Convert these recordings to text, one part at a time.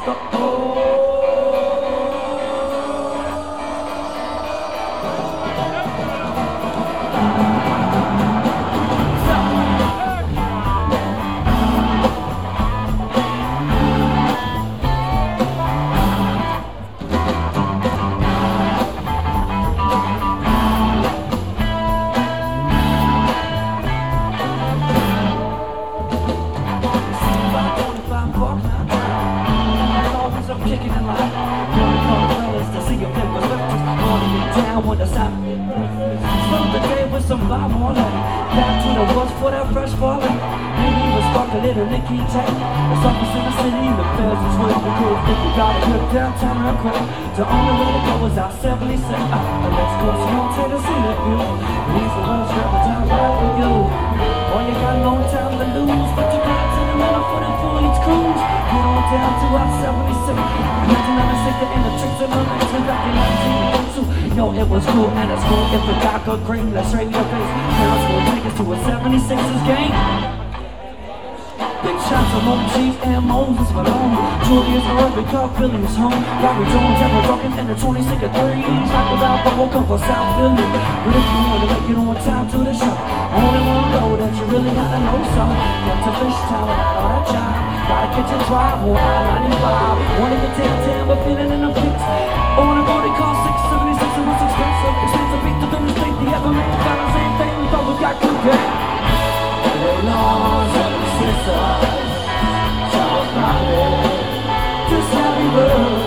Spent the day with some Bob Marley. Back to the woods for that fresh falling. Maybe even sparked a little Nicky J. The surface in the city, the feds is waiting to cool. If you got a good downtown real quick, the only way to go is out 76. Let's go small to the scenic view. These are us grab a time right with you. Boy, you got no time to lose, but you got to the middle for the full each cruise. Get on down to our 76. 1996, and the tricks of the nights were back in 1982. Yo, it was cool and it's cool if the guy could green. Let's straighten your face. Parents will take us to a 76ers game. Big shots of Mo Chief and Moses Malone. Julius Irving, Carl Williams home. Larry Jones, ever talking in the 26 of 3. Talk about the whole come for South Philly. But if you want to make it on time to the show, only one road that you really gotta know some. Get to Fish Town without all that job. Gotta catch a drive on I-95. Wanna get downtown but feeling in the fix. On a boat it costs 676 and it's expensive. Expensive beat the business state. The ever made got the same thing. We thought we got good game. They lost every sister. Charles Bobby. Just happy bird.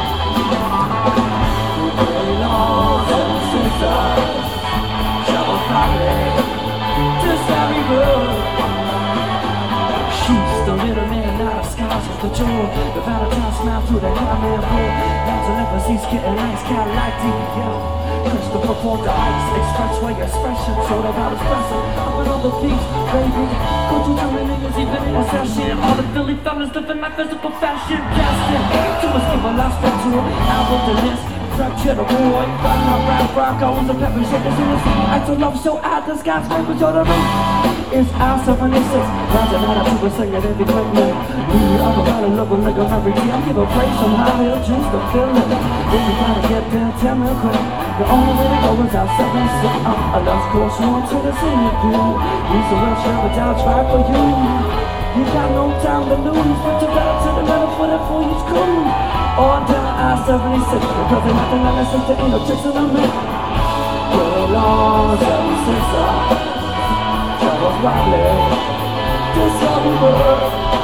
They lost every sister. Charles Bobby. Just happy bird. She's the little man, not a scars with the jewel. The Valentine smile through the hairman pool. That's an emphasis, getting nice, Cadillac DL. Christopher for the ice, expressway expression. Showed about espresso, up and on the beach, baby. Go to too many niggas, even in a session. All the Philly fellas living my physical fashion. Casting, too much give a last step to it. Album the list. Fracture the boy, find my rap Broncos and pepper shakers in the sea. I to love so out the skyscrapers on the roof. It's our 76. Rising out of people singing every quick minute. We all about to love a nigga every day. I'm giving praise some high hill juice to feel it. Then we gotta get downtown real quick. The only way to go is out 76. Let's go on to the scenic view. These are real shit, but I'll try for you. You got no time to lose, but you better to the middle for that full each cruise. On down I-76, because there's nothing like that since there ain't no tricks in the middle. Well, on 76, Charles Bobby, just how we were.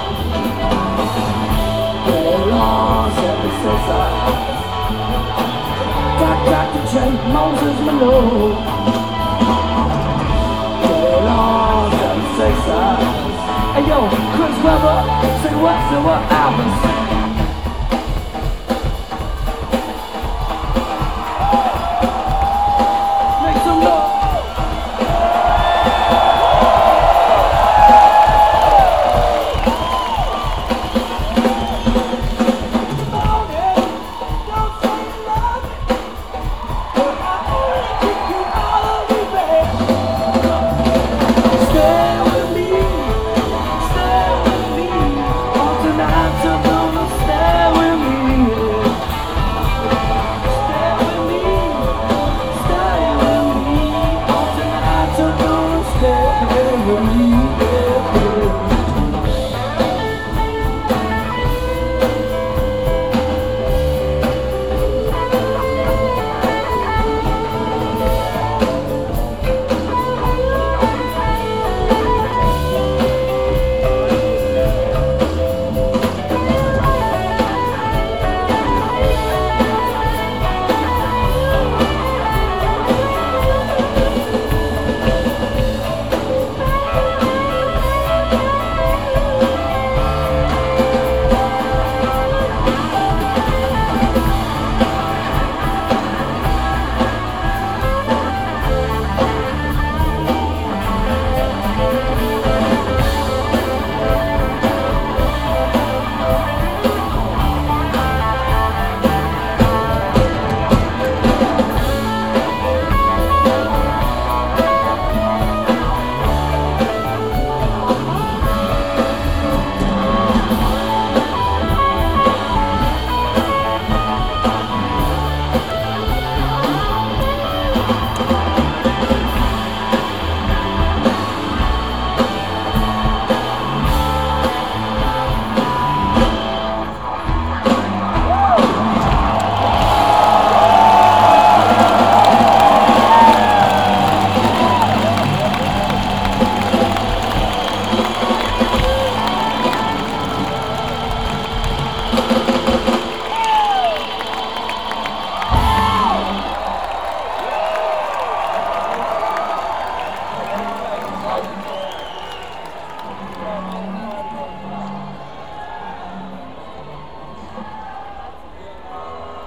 Well, on 76, Dr. J, Moses Malone. Well, on 76, hey yo, Chris Webber, say what, Albert.